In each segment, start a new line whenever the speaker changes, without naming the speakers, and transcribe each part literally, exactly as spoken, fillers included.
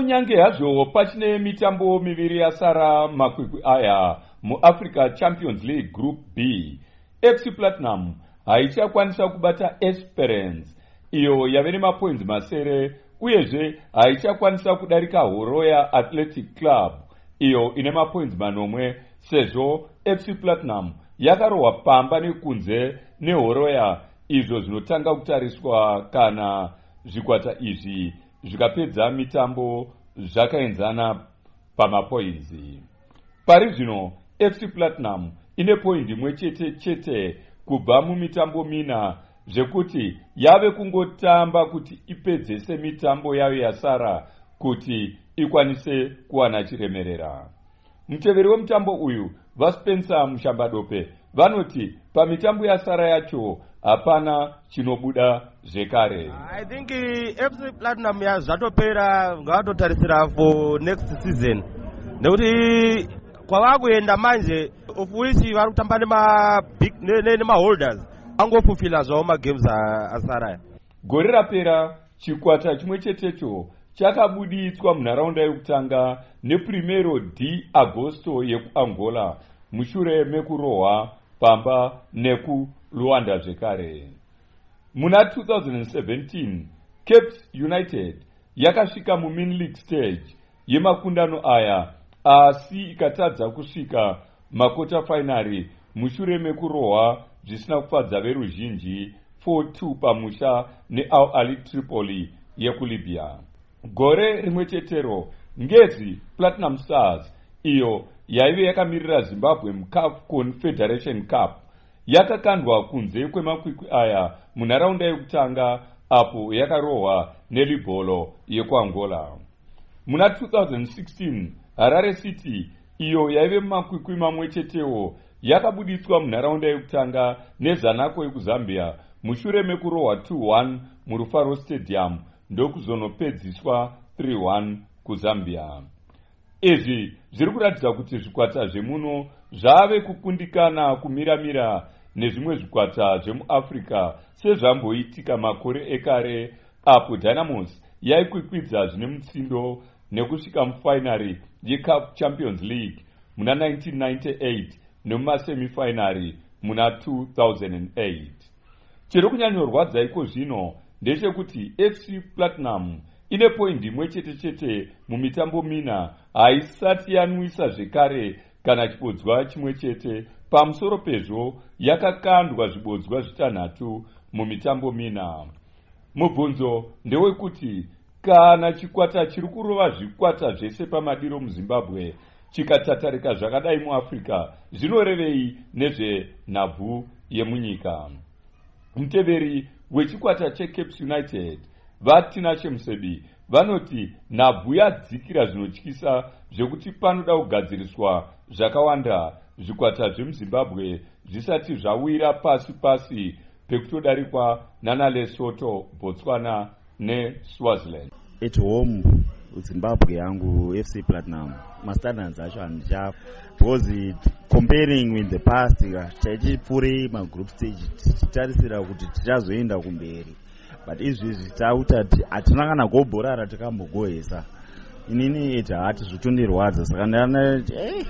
kunyange hazvo pachine mitambo miviri yasara makwikwi aya muAfrica Champions League Group B, F C Platinum haichakwanisa kubata Esperance iyo yave nemapoints masere, uyezve haichakwanisa kudarika Horoya Athletic Club iyo ine mapoints manomwe, sezvo F C Platinum yakarohwa pamba nekunze neHoroya, izvo zvinotanga kutariswa kana zvikwata izvi zvikapedza mitambo zvakaenzana pamapoints. Pari zvino F C Platinum ine point imwe chete chete kubva mumitambo mina, zvekuti yave kungotamba kuti ipedzese mitambo yayo yasara kuti ikwanise kuwana chiremerera. Muteveri wemutambo uyu vaSpencer Mushambadope vanoti pamitambo yasara yacho hapana chinobuda zvekare.
I think uh, F C Platinum yazvatopera ngavatotarisira for next season, nekuti kwavakuenda manje of which vari kutamba nemaholders angofufila zvavo magames asara.
Gore rapera chikwata chimwe chetecho chakabuditswa munharaunda yekutanga nePrimero de Agosto yekuAngola mushure mekurohwa pamba nekuLuanda zvekare. Muna two thousand seventeen Cape United yakasvika mumin league stage yemakundano aya, asi ikatadza kusvika makota finari mushure mekurohwa zvisina kufadza veruzhinji four two pamusha neAl Ahly Tripoli yekulibya. Gore rimwe chetero ngezi Platinum Stars iyo yaive yakamirira Zimbabwe muCAF Confederation Cup yakakandwa kunze kwemakwikwi aya munharaunda yekutanga apo yakarohwa neLibolo yekuAngola. Muna two thousand sixteen Harare City iyo yaive mumakwikwi mamwe chetewo yakabuditswa munharaunda yekutanga neZanaco yekuZambia mushure mekurohwa two one muRufaro Stadium ndokuzonopedziswa three one kuZambia. Izvi zviri kuratidza kuti zvikwata zvemuno zvave kukundikana kumiramira nezvimwe zvikwata zvemuAfrica sezvamboitika makore ekare apo Dynamos yaikwikwidza zvine mutsindo nekusvika mufinary yeCAF Champions League muna nineteen ninety-eight nemumasemifinary muna two thousand eight. Chiri kunyanyorwadza iko zvino ndechekuti F C Platinum ine point imwe chete chete mumitambo mina, haisati yanwisa zvekare kana chibodzwa chimwe chete. Pamusoro pezvo yakakandwa zvibodzwa zvitanhatu mumitambo mina. Mubvunzo ndewekuti kana chikwata chiri kurova zvikwata zvese pamadiro muZimbabwe chikatatarika zvakadai muAfrica, zvinorevei nezvenhabvu yemunyika? Muteveri wechikwata cheCape United vaTinashe Musebi vanoti nhabvu yadzikira zvinotyisa zvekuti panoda kugadziriswa zvakawanda zvikwata zvemuZimbabwe zvisati zvawira pasi pasi pekutodarikwa nana Lesotho, Botswana neSwaziland.
At home Zimbabwe yangu F C Platinum mastandards acho handicha, because comparing with the past taichipfuure magroup stage tichitarisira kuti tichazoenda kumberi, but izvizvi tauta hatina kana gobhora ratakambogohesa. Inini ita hati zvitondirwadza, saka ndana eh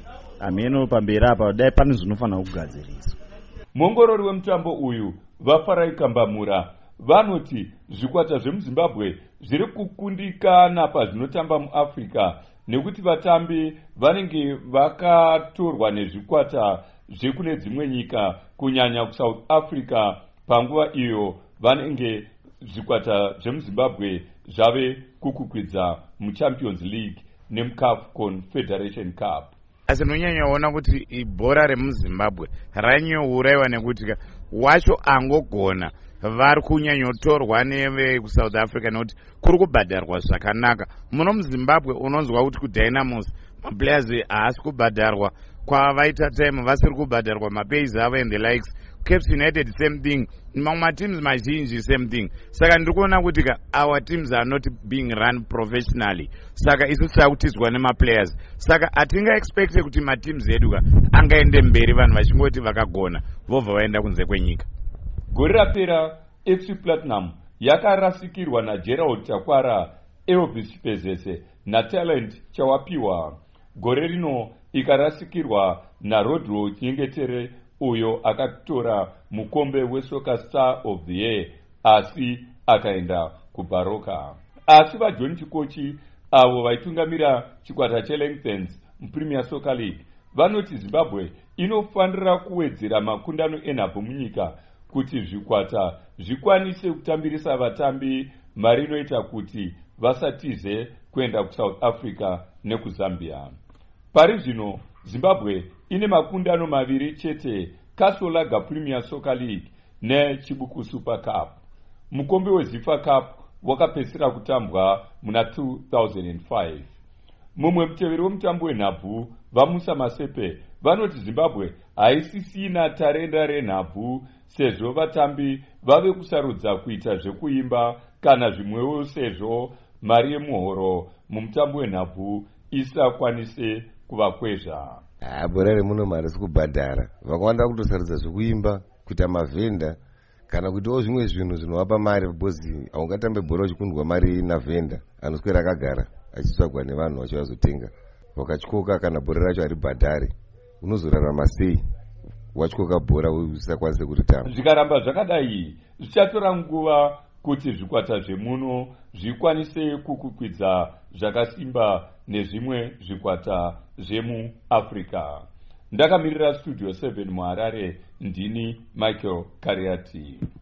ameno pamberi apa dai pane zvinofanira kugadziriswa.
Muongorori wemutambo uyu vaFarai Kambamura vanoti zvikwata zvemuZimbabwe zviri kukundikana pazvinotamba muAfrica nekuti vatambi vanenge vakatorwa nezvikwata zvekune dzimwe nyika, kunyanya kuSouth Africa. Panguva iyo vanenge zvikwata zvemuZimbabwe zvave kukukwidza muChampions League nemuCAF Confederation Cup.
Asi nonyanyaona kuti bhora remuZimbabwe ranyouraiwa nekuti wacho angogona vari kunyanyotorwa nevekuSouth Africa nekuti kuri kubhadharwa zvakanaka. Muno muZimbabwe unonzwa kuti kuDynamos maplayers haasi kubhadharwa, kwavaita time vasiri kubhadharwa mapays avo and the likes. Cape United same thing, mamwe mateams mazhinji same thing. Saka ndiri kuona kuti our teams are not being run professionally, saka isu tautizwa nemaplayers. Saka hatinga expect kuti mateams edu angaende mberi vanhu vachingoti vakagona vobva vaenda kunze kwenyika.
Gore rapera F C Platinum yakarasikirwa naGerald Takwara Elvis Pezese naTalent Chawapiwa. Gore rino ikarasikirwa naRodro Nyengetere uyo akatora mukombe weSoccer Star of the Year asi akaenda kuBaroka. Asi vaJohn Chikochi avo vaitungamira chikwata cheLangtons muPremier Soccer League vanoti Zimbabwe inofanira kuwedzera makundano enhabvu munyika kuti zvikwata zvikwanise kutambirisa vatambi mari inoita kuti vasatize kuenda kuSouth Africa nekuZambia. Pari zvino Zimbabwe ine makundano maviri chete, Kasolaga Premier Soccer League neChibuku Super Cup. Mukombe weZifa Cup wakapedzisira kutambwa muna two thousand five. Mumwe muteveri wemutambo wenhabvu Vamusa Masepe vanoti Zimbabwe haisisina tarenda renhabvu sezvo vatambi vave kusarudza kuita zvekuimba kana zvimwewo sezvo mari yemuhoro mumutambo wenhabvu isakwanise kuvakwezva.
Bhora remuno mari sikubhadhara, vakawanda kutosarudza zvekuimba, kuita mavhenda kana kuitawo zvimwe zvinhu zvinovapa mari, because haungatambe bhora uchikundwa mari navhenda anoswera akagara achitsvagwa nevanhu vacho vazotenga. Wakatyoka kana bhora racho haribhadhari, unozorarama sei watyoka bhora usakwanise kuritamba?
Zvikaramba zvakadai zvichatora nguva kuti zvikwata zvemuno zvikwanise kukukwidza zvakasimba nezvimwe zvikwata zvemuAfrica. Ndakamirira Studio seven muHarare, ndini Michael Kariati.